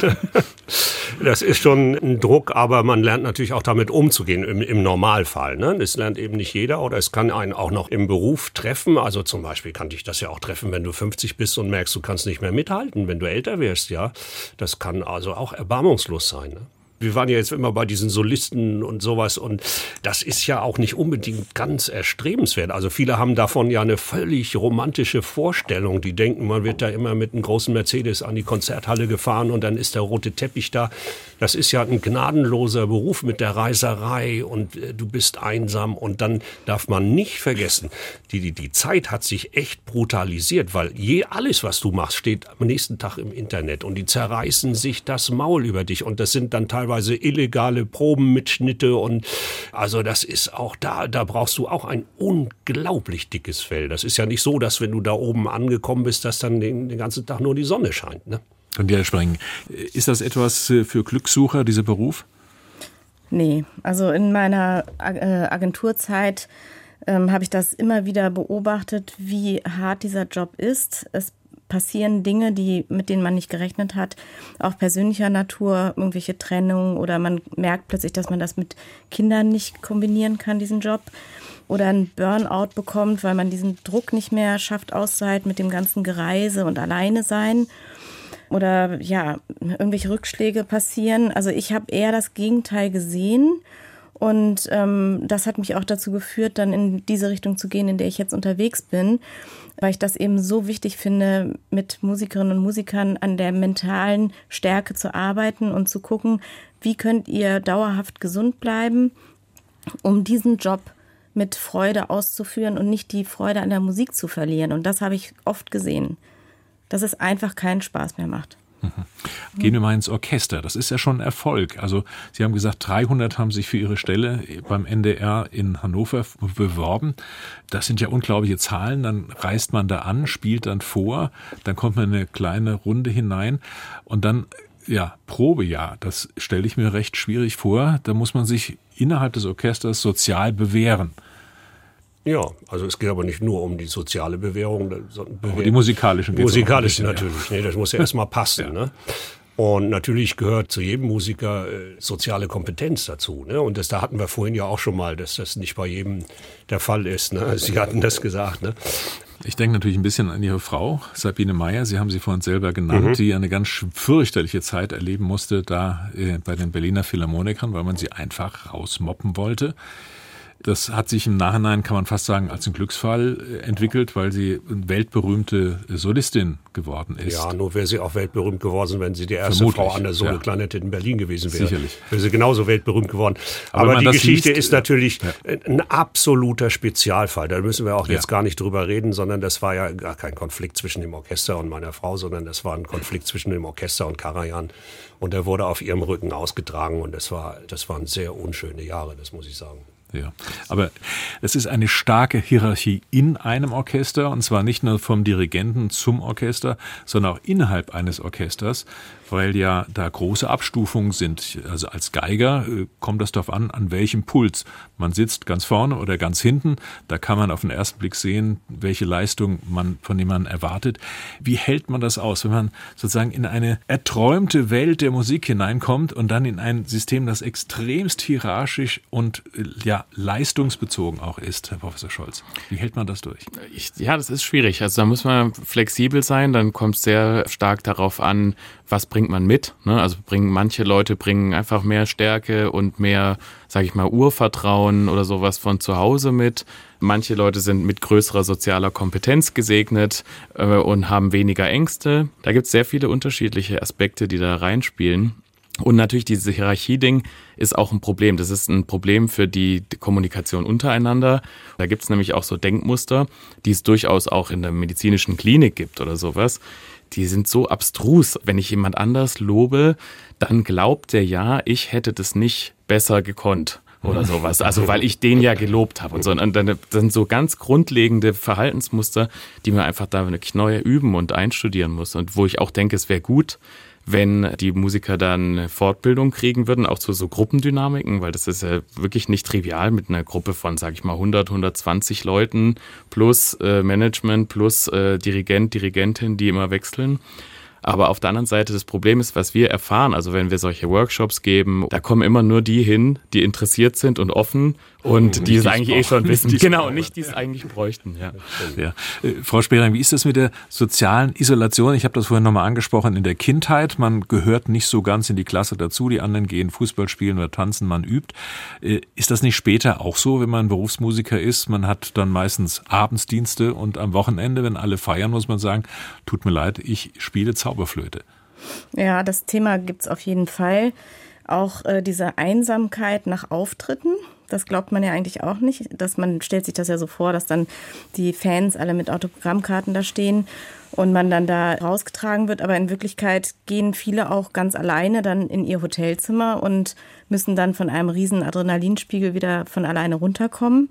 Das ist schon ein Druck, aber man lernt natürlich auch damit umzugehen im Normalfall. Ne? Das lernt eben nicht jeder oder es kann einen auch noch im Beruf treffen. Also zum Beispiel kann dich das ja auch treffen, wenn du 50 bist und merkst, du kannst nicht mehr mithalten, wenn du älter wirst. Ja, das kann also auch erbarmungslos sein. Ne? Wir waren ja jetzt immer bei diesen Solisten und sowas und das ist ja auch nicht unbedingt ganz erstrebenswert. Also viele haben davon ja eine völlig romantische Vorstellung. Die denken, man wird da immer mit einem großen Mercedes an die Konzerthalle gefahren und dann ist der rote Teppich da. Das ist ja ein gnadenloser Beruf mit der Reiserei und du bist einsam und dann darf man nicht vergessen, die Zeit hat sich echt brutalisiert, weil alles, was du machst, steht am nächsten Tag im Internet und die zerreißen sich das Maul über dich und das sind dann teilweise illegale Probenmitschnitte und also das ist auch da brauchst du auch ein unglaublich dickes Fell. Das ist ja nicht so, dass wenn du da oben angekommen bist, dass dann den ganzen Tag nur die Sonne scheint, ne? Und ja, Sperring, ist das etwas für Glückssucher, dieser Beruf? Nee, also in meiner Agenturzeit habe ich das immer wieder beobachtet, wie hart dieser Job ist. Es passieren Dinge, mit denen man nicht gerechnet hat, auch persönlicher Natur, irgendwelche Trennungen oder man merkt plötzlich, dass man das mit Kindern nicht kombinieren kann, diesen Job. Oder einen Burnout bekommt, weil man diesen Druck nicht mehr schafft auszuhalten mit dem ganzen Gereise und Alleine sein. oder ja, irgendwelche Rückschläge passieren. Also ich habe eher das Gegenteil gesehen. Und das hat mich auch dazu geführt, dann in diese Richtung zu gehen, in der ich jetzt unterwegs bin, weil ich das eben so wichtig finde, mit Musikerinnen und Musikern an der mentalen Stärke zu arbeiten und zu gucken, wie könnt ihr dauerhaft gesund bleiben, um diesen Job mit Freude auszuführen und nicht die Freude an der Musik zu verlieren. Und das habe ich oft gesehen, dass es einfach keinen Spaß mehr macht. Gehen wir mal ins Orchester. Das ist ja schon ein Erfolg. Also Sie haben gesagt, 300 haben sich für Ihre Stelle beim NDR in Hannover beworben. Das sind ja unglaubliche Zahlen. Dann reist man da an, spielt dann vor, dann kommt man in eine kleine Runde hinein und dann, ja, Probejahr. Das stelle ich mir recht schwierig vor. Da muss man sich innerhalb des Orchesters sozial bewähren. Ja, also es geht aber nicht nur um die soziale Bewährung. Aber die musikalischen. Musikalische natürlich. Ja. Nee, das muss ja erstmal passen. Ja. Ne? Und natürlich gehört zu jedem Musiker soziale Kompetenz dazu. Ne? Und da hatten wir vorhin ja auch schon mal, dass das nicht bei jedem der Fall ist. Ne? Sie hatten das gesagt. Ne? Ich denke natürlich ein bisschen an Ihre Frau, Sabine Meyer. Sie haben sie vorhin selber genannt, die eine ganz fürchterliche Zeit erleben musste da bei den Berliner Philharmonikern, weil man sie einfach rausmoppen wollte. Das hat sich im Nachhinein, kann man fast sagen, als ein Glücksfall entwickelt, weil sie eine weltberühmte Solistin geworden ist. Ja, nur wäre sie auch weltberühmt geworden, wenn sie die erste Vermutlich, Frau an der Solo-Klarinette in Berlin gewesen wäre. Sicherlich. Wäre sie genauso weltberühmt geworden. Aber die Geschichte ist natürlich ein absoluter Spezialfall. Da müssen wir auch jetzt gar nicht drüber reden, sondern das war ja gar kein Konflikt zwischen dem Orchester und meiner Frau, sondern das war ein Konflikt zwischen dem Orchester und Karajan. Und der wurde auf ihrem Rücken ausgetragen und das waren sehr unschöne Jahre, das muss ich sagen. Ja, aber es ist eine starke Hierarchie in einem Orchester und zwar nicht nur vom Dirigenten zum Orchester, sondern auch innerhalb eines Orchesters, weil ja da große Abstufungen sind. Also als Geiger kommt das darauf an welchem Puls. Man sitzt ganz vorne oder ganz hinten, da kann man auf den ersten Blick sehen, welche Leistung man von jemandem erwartet. Wie hält man das aus, wenn man sozusagen in eine erträumte Welt der Musik hineinkommt und dann in ein System, das extremst hierarchisch und leistungsbezogen auch ist, Herr Professor Scholz? Wie hält man das durch? Ja, das ist schwierig. Also da muss man flexibel sein, dann kommt es sehr stark darauf an, was bringt man mit. Ne? Also manche Leute bringen einfach mehr Stärke und mehr, sage ich mal, Urvertrauen oder sowas von zu Hause mit. Manche Leute sind mit größerer sozialer Kompetenz gesegnet und haben weniger Ängste. Da gibt es sehr viele unterschiedliche Aspekte, die da reinspielen. Und natürlich dieses Hierarchie-Ding ist auch ein Problem. Das ist ein Problem für die Kommunikation untereinander. Da gibt es nämlich auch so Denkmuster, die es durchaus auch in der medizinischen Klinik gibt oder sowas. Die sind so abstrus. Wenn ich jemand anders lobe, dann glaubt der ja, ich hätte das nicht besser gekonnt oder sowas. Also weil ich den ja gelobt habe und so. Und dann sind so ganz grundlegende Verhaltensmuster, die man einfach da wirklich neu üben und einstudieren muss. Und wo ich auch denke, es wäre gut, wenn die Musiker dann eine Fortbildung kriegen würden, auch zu so Gruppendynamiken, weil das ist ja wirklich nicht trivial mit einer Gruppe von, sage ich mal, 100, 120 Leuten plus Management plus Dirigent, Dirigentin, die immer wechseln. Aber auf der anderen Seite das Problem ist, was wir erfahren, also wenn wir solche Workshops geben, da kommen immer nur die hin, die interessiert sind und offen und die es eigentlich schon wissen. Genau, nicht die es eigentlich bräuchten. Ja. Frau Sperling, wie ist das mit der sozialen Isolation? Ich habe das vorhin nochmal angesprochen, in der Kindheit, man gehört nicht so ganz in die Klasse dazu, die anderen gehen Fußball spielen oder tanzen, man übt. Ist das nicht später auch so, wenn man Berufsmusiker ist? Man hat dann meistens Abendsdienste und am Wochenende, wenn alle feiern, muss man sagen, tut mir leid, ich spiele Zauberflöte. Ja, das Thema gibt's auf jeden Fall. Auch diese Einsamkeit nach Auftritten, das glaubt man ja eigentlich auch nicht. Man stellt sich das ja so vor, dass dann die Fans alle mit Autogrammkarten da stehen und man dann da rausgetragen wird. Aber in Wirklichkeit gehen viele auch ganz alleine dann in ihr Hotelzimmer und müssen dann von einem riesen Adrenalinspiegel wieder von alleine runterkommen.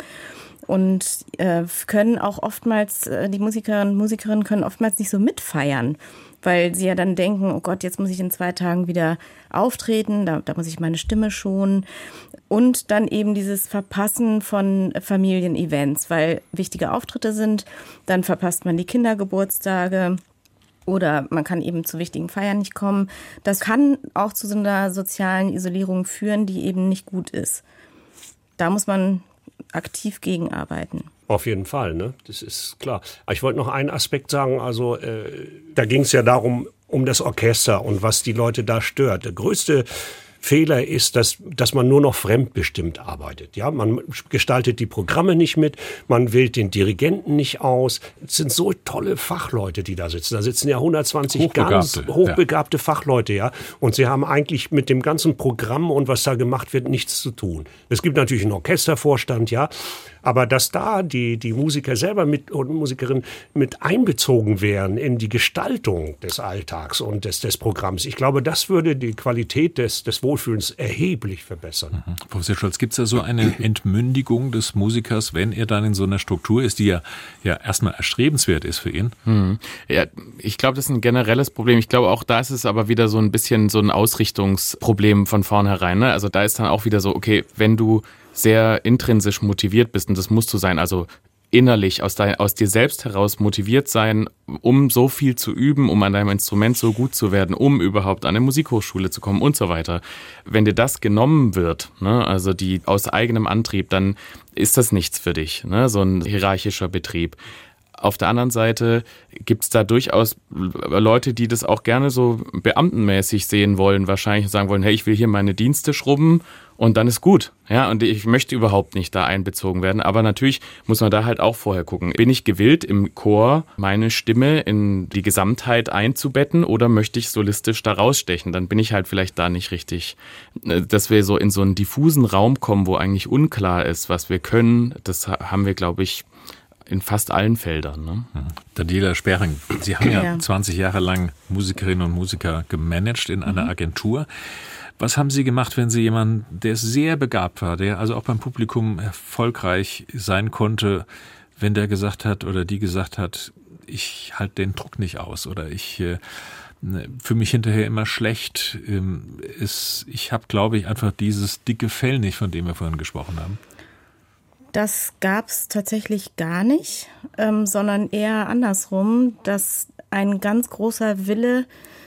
Und können auch oftmals, die Musikerinnen und Musikerinnen können oftmals nicht so mitfeiern, weil sie ja dann denken, oh Gott, jetzt muss ich in 2 Tagen wieder auftreten, da muss ich meine Stimme schonen. Und dann eben dieses Verpassen von Familienevents, weil wichtige Auftritte sind, dann verpasst man die Kindergeburtstage oder man kann eben zu wichtigen Feiern nicht kommen. Das kann auch zu so einer sozialen Isolierung führen, die eben nicht gut ist. Da muss man aktiv gegenarbeiten. Auf jeden Fall, ne? Das ist klar. Aber ich wollte noch einen Aspekt sagen, also da ging es ja darum, um das Orchester und was die Leute da stört. Der größte Fehler ist, dass man nur noch fremdbestimmt arbeitet. Ja, man gestaltet die Programme nicht mit, man wählt den Dirigenten nicht aus. Es sind so tolle Fachleute, die da sitzen. Da sitzen ja 120 ganz hochbegabte Fachleute, ja. Und sie haben eigentlich mit dem ganzen Programm und was da gemacht wird, nichts zu tun. Es gibt natürlich einen Orchestervorstand, ja. Aber dass da die Musiker selber und Musikerinnen mit einbezogen wären in die Gestaltung des Alltags und des Programms, ich glaube, das würde die Qualität des Wohlfühlens erheblich verbessern. Professor Scholz, gibt es da so eine Entmündigung des Musikers, wenn er dann in so einer Struktur ist, die ja erstmal erstrebenswert ist für ihn? Ja, ich glaube, das ist ein generelles Problem. Ich glaube, auch da ist es aber wieder so ein bisschen so ein Ausrichtungsproblem von vornherein. Ne? Also da ist dann auch wieder so, okay, wenn du sehr intrinsisch motiviert bist, und das musst du sein, also innerlich aus dir selbst heraus motiviert sein, um so viel zu üben, um an deinem Instrument so gut zu werden, um überhaupt an eine Musikhochschule zu kommen und so weiter. Wenn dir das genommen wird, ne, also die aus eigenem Antrieb, dann ist das nichts für dich, ne, so ein hierarchischer Betrieb. Auf der anderen Seite gibt es da durchaus Leute, die das auch gerne so beamtenmäßig sehen wollen, wahrscheinlich sagen wollen, hey, ich will hier meine Dienste schrubben und dann ist gut. Ja, und ich möchte überhaupt nicht da einbezogen werden. Aber natürlich muss man da halt auch vorher gucken. Bin ich gewillt, im Chor meine Stimme in die Gesamtheit einzubetten oder möchte ich solistisch da rausstechen? Dann bin ich halt vielleicht da nicht richtig. Dass wir so in so einen diffusen Raum kommen, wo eigentlich unklar ist, was wir können, das haben wir, glaube ich, in fast allen Feldern. Ne? Daniela Sperring, Sie haben ja 20 Jahre lang Musikerinnen und Musiker gemanagt in einer Agentur. Was haben Sie gemacht, wenn Sie jemanden, der sehr begabt war, der also auch beim Publikum erfolgreich sein konnte, wenn der gesagt hat oder die gesagt hat, ich halte den Druck nicht aus oder ich fühle mich hinterher immer schlecht. Ich habe, glaube ich, einfach dieses dicke Fell nicht, von dem wir vorhin gesprochen haben. Das gab es tatsächlich gar nicht, sondern eher andersrum, dass ein ganz großer Wille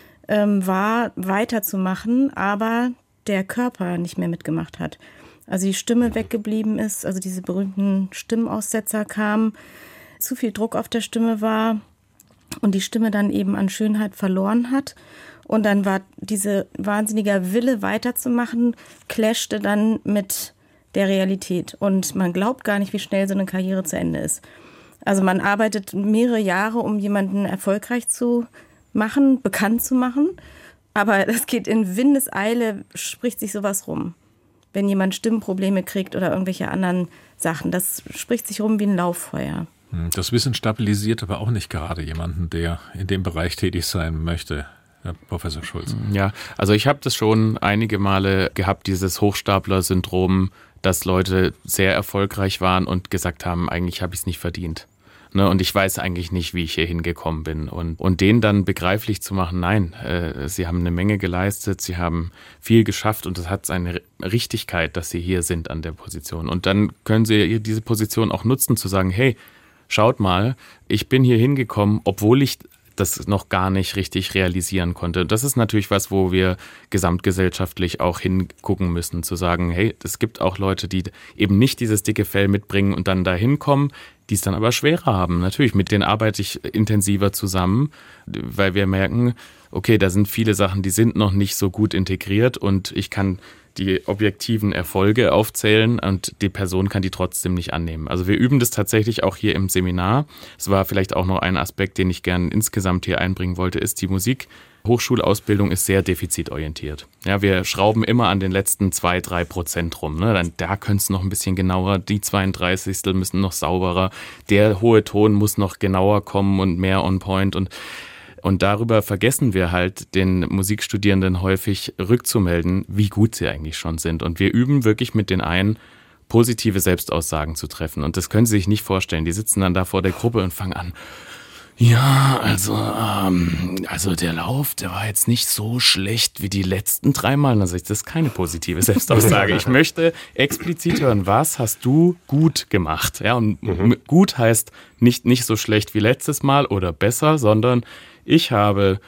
war, weiterzumachen, aber der Körper nicht mehr mitgemacht hat. Also die Stimme weggeblieben ist, also diese berühmten Stimmaussetzer kamen, zu viel Druck auf der Stimme war und die Stimme dann eben an Schönheit verloren hat. Und dann war dieser wahnsinniger Wille weiterzumachen, clashte dann mit der Realität. Und man glaubt gar nicht, wie schnell so eine Karriere zu Ende ist. Also man arbeitet mehrere Jahre, um jemanden erfolgreich zu machen, bekannt zu machen. Aber das geht in Windeseile, spricht sich sowas rum. Wenn jemand Stimmprobleme kriegt oder irgendwelche anderen Sachen, das spricht sich rum wie ein Lauffeuer. Das Wissen stabilisiert aber auch nicht gerade jemanden, der in dem Bereich tätig sein möchte. Herr Professor Schulz. Ja, also ich habe das schon einige Male gehabt, dieses Hochstapler-Syndrom, dass Leute sehr erfolgreich waren und gesagt haben, eigentlich habe ich es nicht verdient. Ne, und ich weiß eigentlich nicht, wie ich hier hingekommen bin. Und denen dann begreiflich zu machen, nein, sie haben eine Menge geleistet, sie haben viel geschafft und es hat seine Richtigkeit, dass sie hier sind an der Position. Und dann können sie diese Position auch nutzen, zu sagen, hey, schaut mal, ich bin hier hingekommen, obwohl ich das noch gar nicht richtig realisieren konnte. Das ist natürlich was, wo wir gesamtgesellschaftlich auch hingucken müssen, zu sagen, hey, es gibt auch Leute, die eben nicht dieses dicke Fell mitbringen und dann da hinkommen, die es dann aber schwerer haben. Natürlich, mit denen arbeite ich intensiver zusammen, weil wir merken, okay, da sind viele Sachen, die sind noch nicht so gut integriert und ich kann die objektiven Erfolge aufzählen und die Person kann die trotzdem nicht annehmen. Also wir üben das tatsächlich auch hier im Seminar. Es war vielleicht auch noch ein Aspekt, den ich gerne insgesamt hier einbringen wollte, ist die Musikhochschulausbildung ist sehr defizitorientiert. Ja, wir schrauben immer an den letzten 2-3% rum. Ne? Da könnte es noch ein bisschen genauer, die 32. müssen noch sauberer, der hohe Ton muss noch genauer kommen und mehr on point und darüber vergessen wir halt den Musikstudierenden häufig rückzumelden, wie gut sie eigentlich schon sind. Und wir üben wirklich mit den einen, positive Selbstaussagen zu treffen. Und das können Sie sich nicht vorstellen. Die sitzen dann da vor der Gruppe und fangen an. Ja, also der Lauf, der war jetzt nicht so schlecht wie die letzten 3 Mal. Also das ist keine positive Selbstaussage. Ich möchte explizit hören, was hast du gut gemacht? Ja, und gut heißt nicht so schlecht wie letztes Mal oder besser, sondern ich habe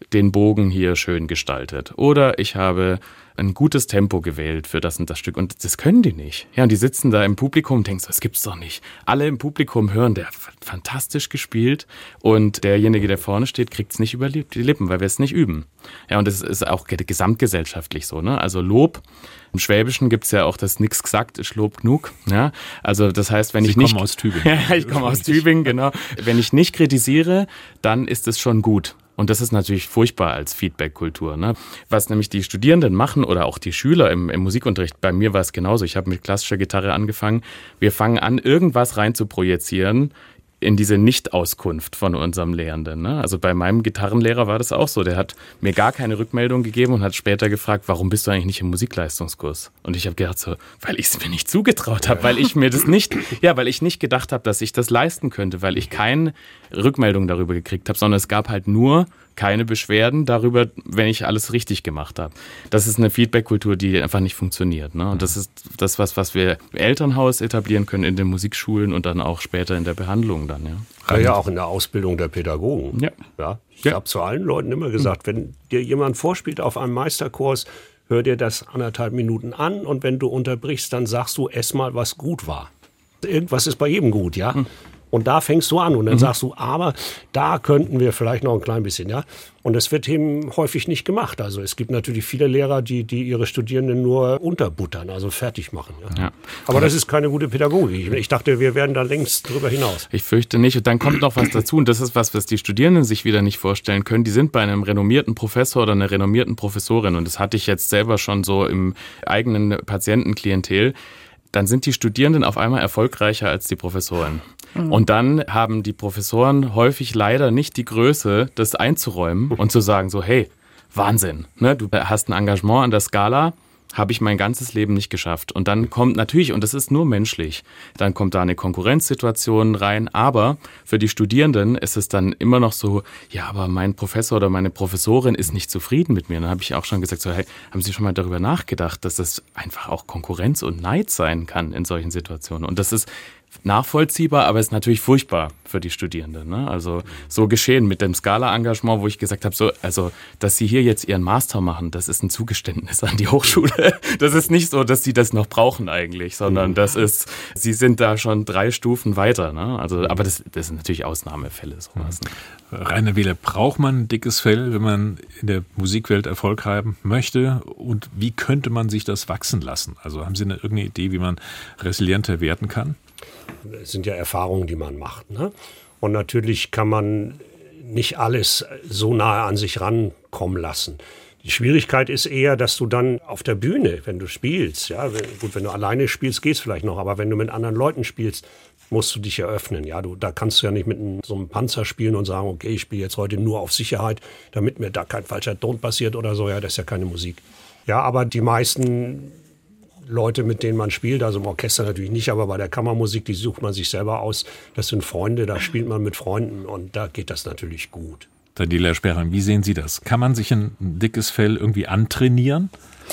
den Bogen hier schön gestaltet. Oder ich habe ein gutes Tempo gewählt für das und das Stück. Und das können die nicht. Ja, und die sitzen da im Publikum und denken so, das gibt's doch nicht. Alle im Publikum hören, der hat fantastisch gespielt. Und derjenige, der vorne steht, kriegt's nicht über die Lippen, weil wir es nicht üben. Ja, und das ist auch gesamtgesellschaftlich so, ne? Also Lob. Im Schwäbischen gibt's ja auch das nix gesagt, ist Lob genug. Ja, also das heißt, wenn ich nicht... Sie kommen aus Tübingen. Ja, ich komme aus Tübingen, genau. Wenn ich nicht kritisiere, dann ist es schon gut. Und das ist natürlich furchtbar als Feedback-Kultur, ne? Was nämlich die Studierenden machen oder auch die Schüler im Musikunterricht, bei mir war es genauso. Ich habe mit klassischer Gitarre angefangen. Wir fangen an, irgendwas rein zu projizieren in diese Nicht-Auskunft von unserem Lehrenden, ne? Also bei meinem Gitarrenlehrer war das auch so. Der hat mir gar keine Rückmeldung gegeben und hat später gefragt, warum bist du eigentlich nicht im Musikleistungskurs? Und ich habe gedacht so, weil ich es mir nicht zugetraut habe, weil ich mir das nicht, weil ich nicht gedacht habe, dass ich das leisten könnte, weil ich keine Rückmeldung darüber gekriegt habe, sondern es gab halt nur keine Beschwerden darüber, wenn ich alles richtig gemacht habe. Das ist eine Feedback-Kultur, die einfach nicht funktioniert, ne? Und das ist das, was wir im Elternhaus etablieren können, in den Musikschulen und dann auch später in der Behandlung dann, ja. Ja, auch in der Ausbildung der Pädagogen. Ja. Ich habe zu allen Leuten immer gesagt, wenn dir jemand vorspielt auf einem Meisterkurs, hör dir das 1,5 Minuten an und wenn du unterbrichst, dann sagst du erstmal, was gut war. Irgendwas ist bei jedem gut, ja. Und da fängst du an und dann sagst du, aber da könnten wir vielleicht noch ein klein bisschen, ja. Und das wird eben häufig nicht gemacht. Also es gibt natürlich viele Lehrer, die ihre Studierenden nur unterbuttern, also fertig machen. Ja. Aber das ist keine gute Pädagogik. Ich dachte, wir wären da längst drüber hinaus. Ich fürchte nicht. Und dann kommt noch was dazu. Und das ist was die Studierenden sich wieder nicht vorstellen können. Die sind bei einem renommierten Professor oder einer renommierten Professorin. Und das hatte ich jetzt selber schon so im eigenen Patientenklientel. Dann sind die Studierenden auf einmal erfolgreicher als die Professoren. Und dann haben die Professoren häufig leider nicht die Größe, das einzuräumen und zu sagen so, hey, Wahnsinn, ne? Du hast ein Engagement an der Skala, habe ich mein ganzes Leben nicht geschafft. Und dann kommt natürlich, und das ist nur menschlich, dann kommt da eine Konkurrenzsituation rein. Aber für die Studierenden ist es dann immer noch so, ja, aber mein Professor oder meine Professorin ist nicht zufrieden mit mir. Dann habe ich auch schon gesagt, so, hey, haben Sie schon mal darüber nachgedacht, dass das einfach auch Konkurrenz und Neid sein kann in solchen Situationen? Und das ist nachvollziehbar, aber ist natürlich furchtbar für die Studierenden, ne? Also so geschehen mit dem Scala-Engagement, wo ich gesagt habe, so, also dass sie hier jetzt ihren Master machen, das ist ein Zugeständnis an die Hochschule. Das ist nicht so, dass sie das noch brauchen eigentlich, sondern das ist, sie sind da schon 3 Stufen weiter, ne? Also, aber das sind natürlich Ausnahmefälle, sowas. Ne? Rainer Wehler, braucht man ein dickes Fell, wenn man in der Musikwelt Erfolg haben möchte? Und wie könnte man sich das wachsen lassen? Also haben Sie irgendeine Idee, wie man resilienter werden kann? Es sind ja Erfahrungen, die man macht, ne? Und natürlich kann man nicht alles so nahe an sich rankommen lassen. Die Schwierigkeit ist eher, dass du dann auf der Bühne, wenn du spielst, ja, wenn du alleine spielst, geht's vielleicht noch, aber wenn du mit anderen Leuten spielst, musst du dich eröffnen, ja. Da kannst du ja nicht mit so einem Panzer spielen und sagen, okay, ich spiele jetzt heute nur auf Sicherheit, damit mir da kein falscher Ton passiert oder so, ja, das ist ja keine Musik. Ja, aber die meisten Leute, mit denen man spielt, also im Orchester natürlich nicht, aber bei der Kammermusik, die sucht man sich selber aus. Das sind Freunde, da spielt man mit Freunden und da geht das natürlich gut. Daniela Sperring, wie sehen Sie das? Kann man sich ein dickes Fell irgendwie antrainieren?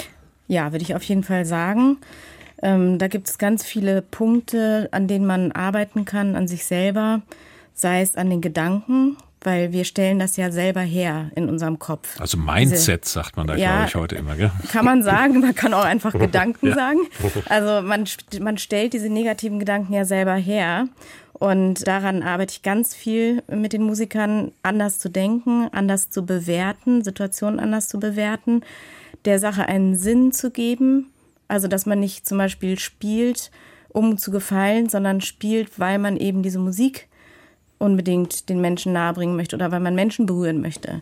Ja, würde ich auf jeden Fall sagen. Da gibt es ganz viele Punkte, an denen man arbeiten kann, an sich selber, sei es an den Gedanken, weil wir stellen das ja selber her in unserem Kopf. Also Mindset sagt man da, glaube ich, heute immer, gell? Kann man sagen, man kann auch einfach Gedanken sagen. Also man stellt diese negativen Gedanken ja selber her. Und daran arbeite ich ganz viel mit den Musikern, anders zu denken, anders zu bewerten, Situationen anders zu bewerten, der Sache einen Sinn zu geben. Also dass man nicht zum Beispiel spielt, um zu gefallen, sondern spielt, weil man eben diese Musik unbedingt den Menschen nahebringen möchte oder weil man Menschen berühren möchte.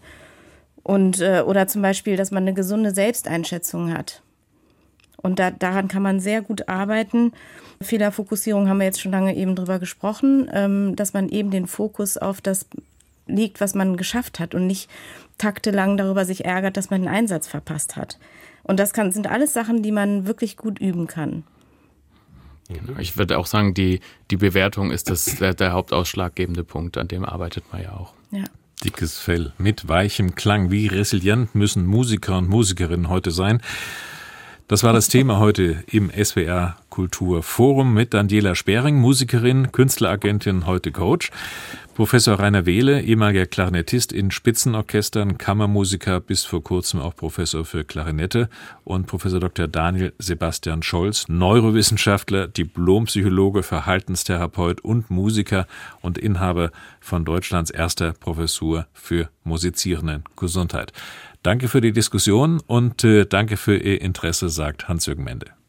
Und oder zum Beispiel, dass man eine gesunde Selbsteinschätzung hat. Und daran kann man sehr gut arbeiten. Fehlerfokussierung haben wir jetzt schon lange eben drüber gesprochen, dass man eben den Fokus auf das legt, was man geschafft hat und nicht taktelang darüber sich ärgert, dass man einen Einsatz verpasst hat. Und das sind alles Sachen, die man wirklich gut üben kann. Genau. Ich würde auch sagen, die Bewertung ist der hauptausschlaggebende Punkt, an dem arbeitet man ja auch. Ja. Dickes Fell mit weichem Klang. Wie resilient müssen Musiker und Musikerinnen heute sein? Das war das Thema heute im SWR Kulturforum mit Daniela Sperring, Musikerin, Künstleragentin, heute Coach. Professor Rainer Wehle, ehemaliger Klarinettist in Spitzenorchestern, Kammermusiker, bis vor kurzem auch Professor für Klarinette, und Professor Dr. Daniel Sebastian Scholz, Neurowissenschaftler, Diplompsychologe, Verhaltenstherapeut und Musiker und Inhaber von Deutschlands erster Professur für Musizierendengesundheit. Danke für die Diskussion und danke für Ihr Interesse, sagt Hans-Jürgen Mende.